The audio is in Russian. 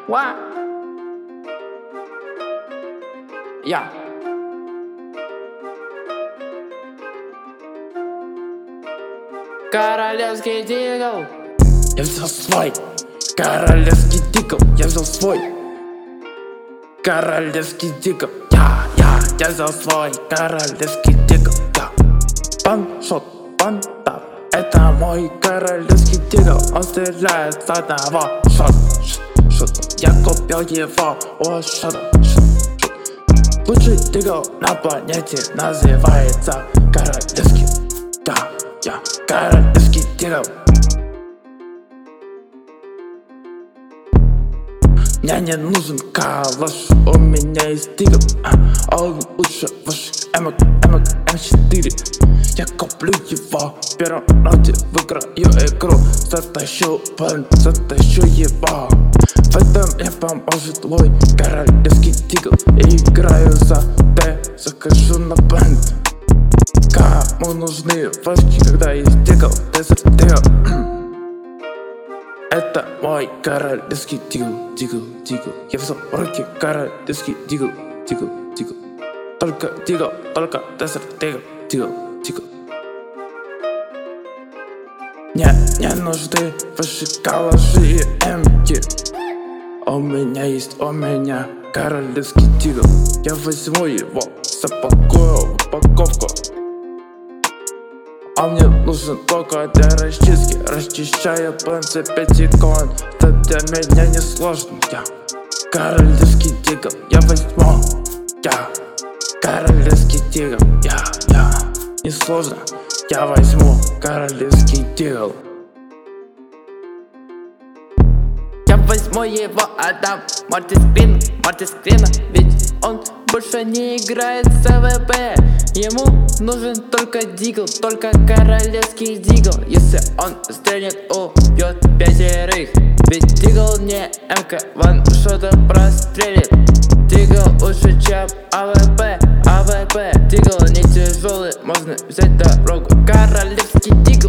What? Я. Королевский дигл. Я взял свой королевский дигл. Я взял свой королевский дигл. Я взял свой королевский дигл. Паншот, пантап. Это мой королевский дигл. Он стреляет с одного шота. Я купил его у шота. Лучший дигл на планете называется королевский. Я королевский дигл. Мне не нужен калаш, у меня есть дигл. Он лучше ваших эмок М4. Я куплю его в первом раунде, выиграю игру. Затащу бенд, затащу его. В этом мне поможет мой королевский дигл. Играю за Т, захожу на бенд. Кому нужны флешки, когда есть дигл? Это мой королевский дигл. Я взял в руки королевский дигл. Только дигл, только десерт дигл. Не нужны ваши калаши и эмки. У меня королевский дигл. Я возьму его, запакую в упаковку. А мне нужен только для расчистки. Расчищаю бензы 5 секунд. Это для меня не сложно. Я королевский дигл. Я возьму. Я королевский дигл. Я не сложно. Я возьму королевский дигл. Я возьму его, отдам Морти Скрина, ведь он больше не играет с АВП. Ему нужен только дигл, только королевский дигл. Если он стрельнет, убьет 5, ведь дигл не МК, ван что-то прострелит. Дигл лучше, чем АВП. Дигл не тяжелый, можно взять дорогу. Королевский дигл.